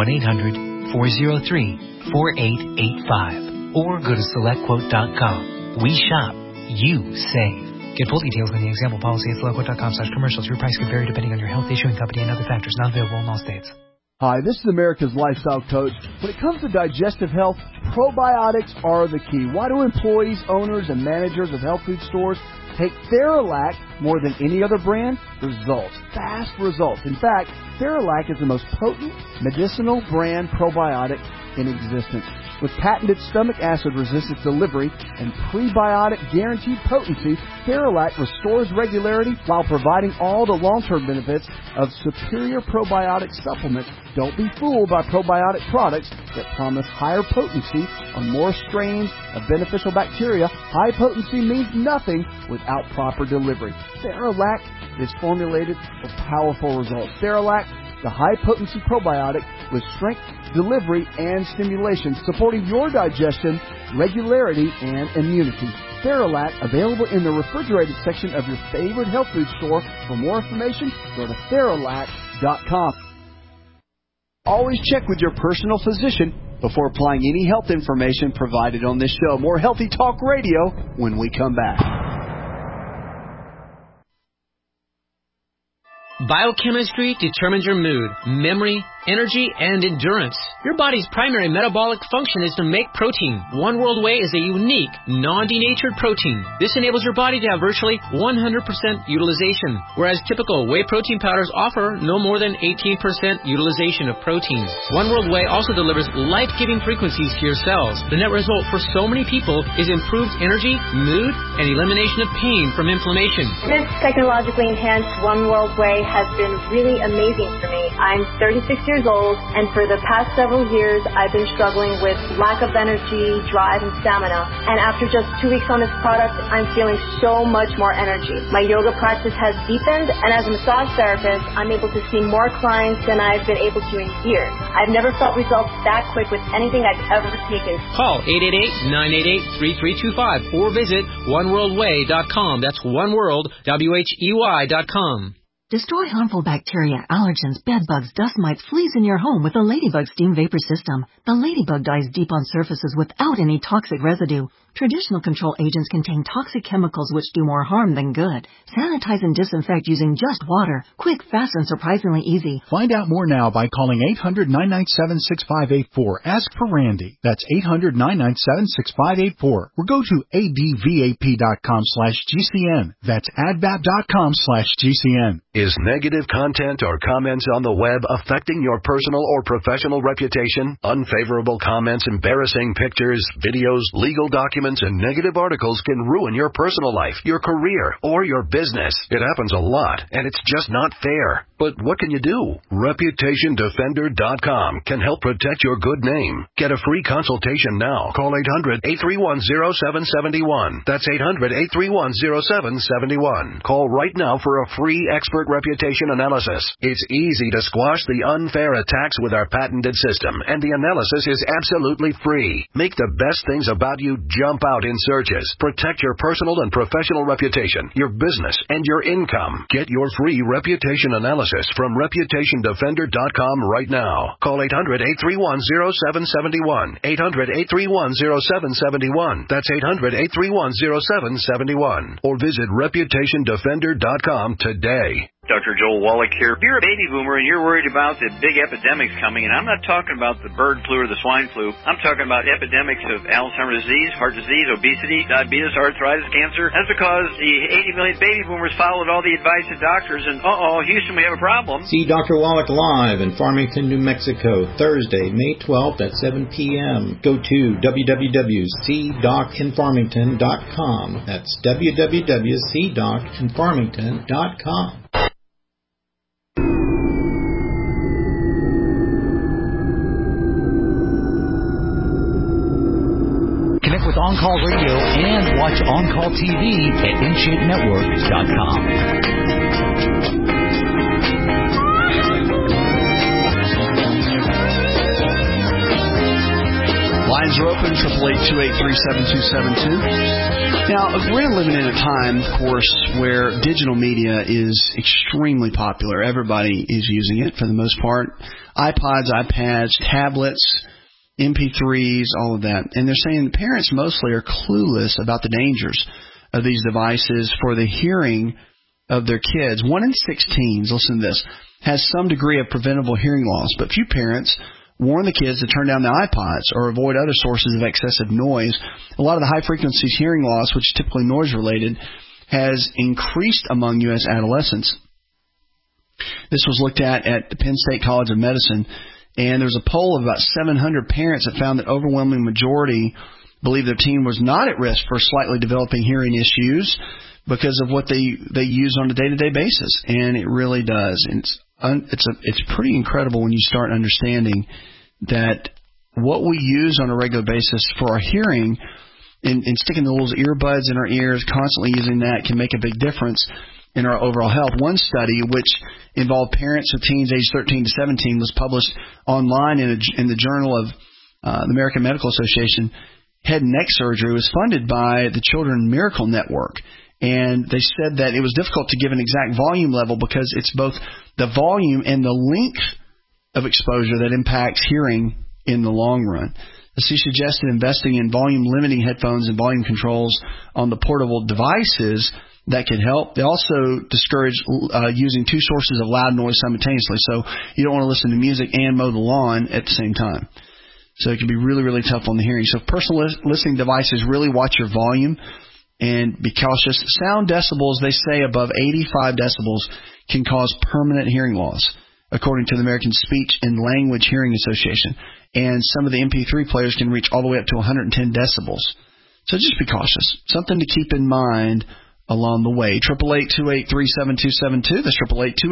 1-800-403-4885. Or go to SelectQuote.com. We shop. You save. Get full details on the example policy at SelectQuote.com/commercials. Your price can vary depending on your health, issuing company, and other factors. Not available in all states. Hi, this is America's Lifestyle Coach. When it comes to digestive health, probiotics are the key. Why do employees, owners, and managers of health food stores take Theralac more than any other brand? Results. Fast results. In fact, Theralac is the most potent medicinal brand probiotic in existence. With patented stomach acid resistance delivery and prebiotic guaranteed potency, Theralac restores regularity while providing all the long-term benefits of superior probiotic supplements. Don't be fooled by probiotic products that promise higher potency on more strains of beneficial bacteria. High potency means nothing without proper delivery. Theralac is formulated for powerful results. Theralac, the high-potency probiotic with strength, delivery, and stimulation, supporting your digestion, regularity, and immunity. Theralac, available in the refrigerated section of your favorite health food store. For more information, go to Theralac.com. Always check with your personal physician before applying any health information provided on this show. More Healthy Talk Radio when we come back. Biochemistry determines your mood, memory, energy, and endurance. Your body's primary metabolic function is to make protein. One World Whey is a unique, non-denatured protein. This enables your body to have virtually 100% utilization, whereas typical whey protein powders offer no more than 18% utilization of protein. One World Whey also delivers life-giving frequencies to your cells. The net result for so many people is improved energy, mood, and elimination of pain from inflammation. This technologically enhanced One World Whey has been really amazing for me. I'm 36 years old, and for the past several years, I've been struggling with lack of energy, drive, and stamina. And after just 2 weeks on this product, I'm feeling so much more energy. My yoga practice has deepened, and as a massage therapist, I'm able to see more clients than I've been able to in years. I've never felt results that quick with anything I've ever taken. Call 888-988-3325 or visit oneworldwhey.com. That's oneworld.com. Destroy harmful bacteria, allergens, bedbugs, dust mites, fleas in your home with the Ladybug Steam Vapor System. The Ladybug dies deep on surfaces without any toxic residue. Traditional control agents contain toxic chemicals which do more harm than good. Sanitize and disinfect using just water. Quick, fast, and surprisingly easy. Find out more now by calling 800-997-6584. Ask for Randy. That's 800-997-6584. Or go to advap.com/GCN. That's advap.com/GCN. Is negative content or comments on the web affecting your personal or professional reputation? Unfavorable comments, embarrassing pictures, videos, legal documents, and negative articles can ruin your personal life, your career, or your business. It happens a lot, and it's just not fair. But what can you do? ReputationDefender.com can help protect your good name. Get a free consultation now. Call 800-831-0771. That's 800-831-0771. Call right now for a free expert reputation analysis. It's easy to squash the unfair attacks with our patented system, and the analysis is absolutely free. Make the best things about you jump out in searches. Protect your personal and professional reputation, your business, and your income. Get your free reputation analysis from ReputationDefender.com right now. Call 800-831-0771. 800-831-0771. That's 800-831-0771. Or visit ReputationDefender.com today. Dr. Joel Wallach here. If you're a baby boomer and you're worried about the big epidemics coming, and I'm not talking about the bird flu or the swine flu, I'm talking about epidemics of Alzheimer's disease, heart disease, obesity, diabetes, arthritis, cancer. That's because the 80 million baby boomers followed all the advice of doctors, and Houston, we have a problem. See Dr. Wallach live in Farmington, New Mexico, Thursday, May 12th at 7 p.m. Go to www.cdocinfarmington.com. That's www.cdocinfarmington.com. Connect with On-Call Radio and watch On-Call TV at InShapeNetwork.com. Lines are open, 888-283-7272. Now, we're living in a time, of course, where digital media is extremely popular. Everybody is using it for the most part. iPods, iPads, tablets, MP3s, all of that. And they're saying the parents mostly are clueless about the dangers of these devices for the hearing of their kids. 1 in 6 teens, listen to this, has some degree of preventable hearing loss, but few parents warn the kids to turn down the iPods or avoid other sources of excessive noise. A lot of the high-frequency hearing loss, which is typically noise-related, has increased among U.S. adolescents. This was looked at the Penn State College of Medicine, and there's a poll of about 700 parents that found that overwhelming majority believe their teen was not at risk for slightly developing hearing issues because of what they use on a day-to-day basis, and it really does. And it's pretty incredible when you start understanding that what we use on a regular basis for our hearing and sticking the little earbuds in our ears, constantly using that, can make a big difference in our overall health. One study, which involved parents of teens aged 13 to 17, was published online in the Journal of the American Medical Association. Head and neck surgery was funded by the Children Miracle Network. And they said that it was difficult to give an exact volume level because it's both the volume and the length of exposure that impacts hearing in the long run. She suggested investing in volume-limiting headphones and volume controls on the portable devices that could help. They also discourage using 2 sources of loud noise simultaneously. So you don't want to listen to music and mow the lawn at the same time. So it can be really, really tough on the hearing. So personal listening devices, really watch your volume and be cautious. Sound decibels, they say above 85 decibels, can cause permanent hearing loss, according to the American Speech and Language Hearing Association. And some of the MP3 players can reach all the way up to 110 decibels. So just be cautious. Something to keep in mind along the way. 888-283-7272. That's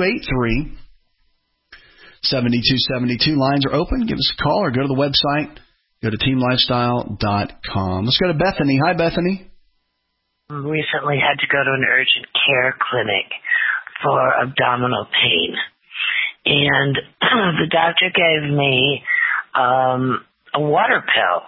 888-283-7272. Lines are open. Give us a call or go to the website. Go to teamlifestyle.com. Let's go to Bethany. Hi, Bethany. Recently had to go to an urgent care clinic for abdominal pain. And the doctor gave me a water pill,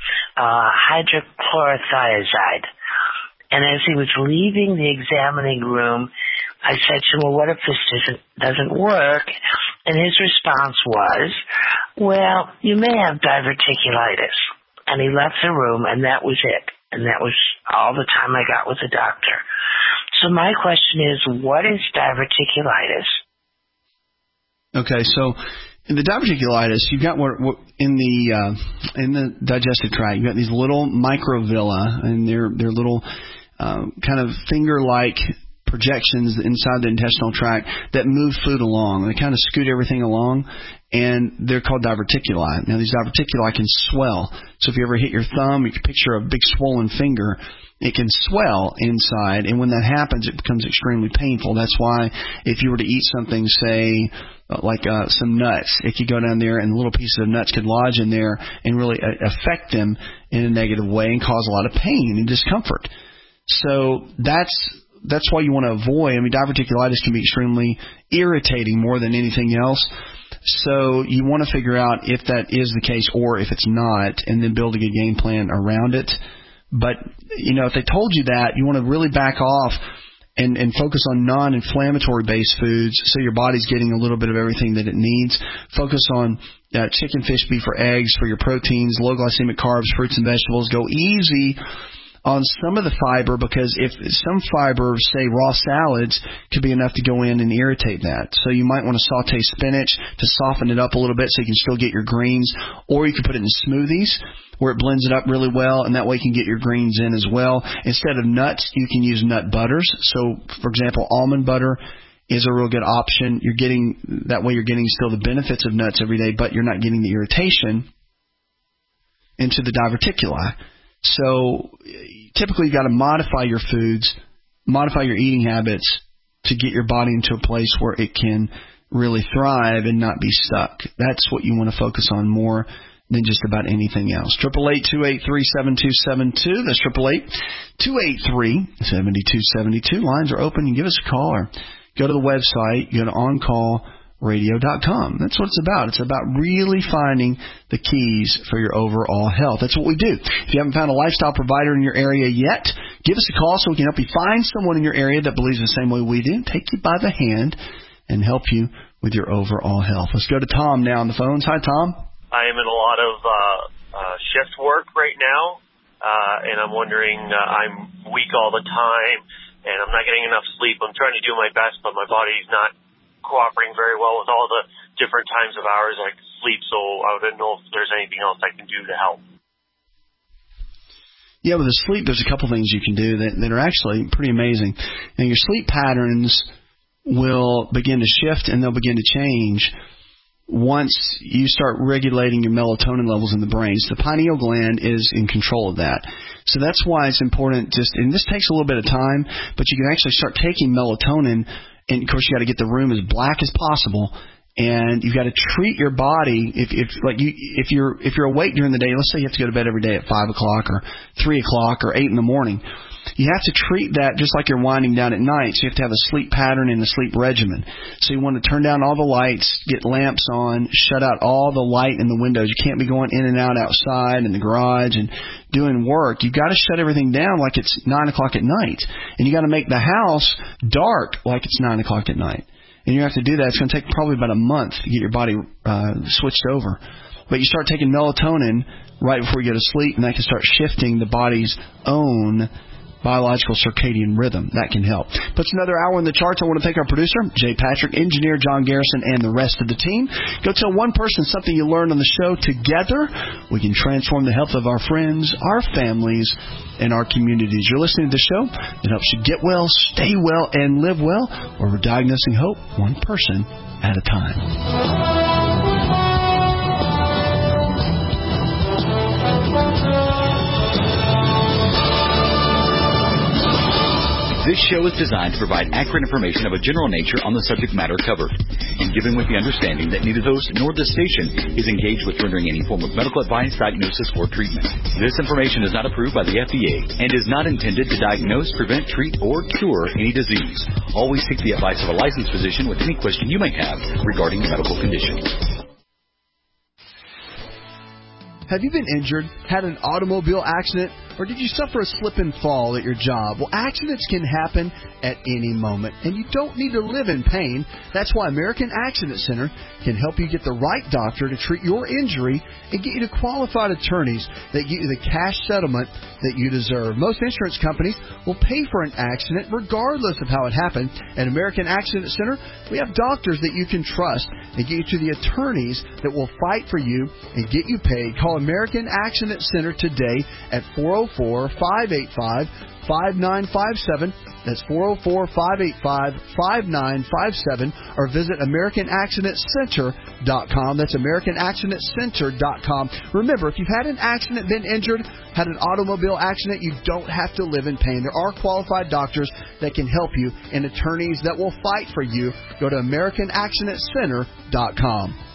hydrochlorothiazide. And as he was leaving the examining room, I said to him, well, what if this doesn't work? And his response was, well, you may have diverticulitis. And he left the room, and that was it. And that was all the time I got with the doctor. So my question is, what is diverticulitis? Okay, so in the diverticulitis, you've got what in the digestive tract, you've got these little microvilli, and they're little kind of finger-like projections inside the intestinal tract that move food along. They kind of scoot everything along, and they're called diverticuli. Now, these diverticuli can swell. So if you ever hit your thumb, you can picture a big swollen finger. It can swell inside, and when that happens, it becomes extremely painful. That's why if you were to eat something, say, like some nuts, it could go down there, and little pieces of nuts could lodge in there and really affect them in a negative way and cause a lot of pain and discomfort. So that's why you want to avoid. I mean, diverticulitis can be extremely irritating more than anything else. So you want to figure out if that is the case or if it's not, and then build a good game plan around it. But, if they told you that, you want to really back off and focus on non-inflammatory based foods so your body's getting a little bit of everything that it needs. Focus on chicken, fish, beef, or eggs for your proteins, low glycemic carbs, fruits and vegetables. Go easy on some of the fiber, because if some fiber, say raw salads, could be enough to go in and irritate that. So you might want to saute spinach to soften it up a little bit so you can still get your greens, or you can put it in smoothies where it blends it up really well, and that way you can get your greens in as well. Instead of nuts, you can use nut butters. So, for example, almond butter is a real good option. You're getting still the benefits of nuts every day, but you're not getting the irritation into the diverticuli. So typically you've got to modify your foods, modify your eating habits to get your body into a place where it can really thrive and not be stuck. That's what you want to focus on more than just about anything else. 888-283-7272. That's 888-283-7272. Lines are open. You can give us a call or go to the website. Go to OnCallRadio.com. That's what it's about. It's about really finding the keys for your overall health. That's what we do. If you haven't found a lifestyle provider in your area yet, give us a call so we can help you find someone in your area that believes the same way we do, take you by the hand, and help you with your overall health. Let's go to Tom now on the phones. Hi, Tom. I am in a lot of shift work right now, and I'm wondering, I'm weak all the time, and I'm not getting enough sleep. I'm trying to do my best, but my body's not cooperating very well with all the different times of hours I can sleep, so I don't know if there's anything else I can do to help. Yeah, with the sleep, there's a couple things you can do that are actually pretty amazing. And your sleep patterns will begin to shift, and they'll begin to change once you start regulating your melatonin levels in the brain. So the pineal gland is in control of that. So that's why it's important, and this takes a little bit of time, but you can actually start taking melatonin, and of course you got to get the room as black as possible, and you've got to treat your body. If you're awake during the day, let's say you have to go to bed every day at 5 o'clock or 3 o'clock or 8 in the morning. You have to treat that just like you're winding down at night. So you have to have a sleep pattern and a sleep regimen. So you want to turn down all the lights, get lamps on, shut out all the light in the windows. You can't be going in and out outside in the garage and doing work. You've got to shut everything down like it's 9 o'clock at night. And you got to make the house dark like it's 9 o'clock at night. And you have to do that. It's going to take probably about a month to get your body switched over. But you start taking melatonin right before you go to sleep, and that can start shifting the body's own biological circadian rhythm. That can help. Puts another hour in the charts. I want to thank our producer, Jay Patrick, engineer John Garrison, and the rest of the team. Go tell one person something you learned on the show. Together, we can transform the health of our friends, our families, and our communities. You're listening to the show that helps you get well, stay well, and live well, where we're diagnosing hope one person at a time. This show is designed to provide accurate information of a general nature on the subject matter covered, and given with the understanding that neither the host nor the station is engaged with rendering any form of medical advice, diagnosis, or treatment. This information is not approved by the FDA and is not intended to diagnose, prevent, treat, or cure any disease. Always seek the advice of a licensed physician with any question you may have regarding medical conditions. Have you been injured, had an automobile accident, or did you suffer a slip and fall at your job? Well, accidents can happen at any moment, and you don't need to live in pain. That's why American Accident Center can help you get the right doctor to treat your injury and get you to qualified attorneys that get you the cash settlement that you deserve. Most insurance companies will pay for an accident regardless of how it happened. At American Accident Center, we have doctors that you can trust and get you to the attorneys that will fight for you and get you paid. Call American Accident Center today at 404-585-5957 That's 404-585-5957, or visit AmericanAccidentCenter.com. That's AmericanAccidentCenter.com. Remember, if you've had an accident, been injured, had an automobile accident, you don't have to live in pain. There are qualified doctors that can help you and attorneys that will fight for you. Go to AmericanAccidentCenter.com.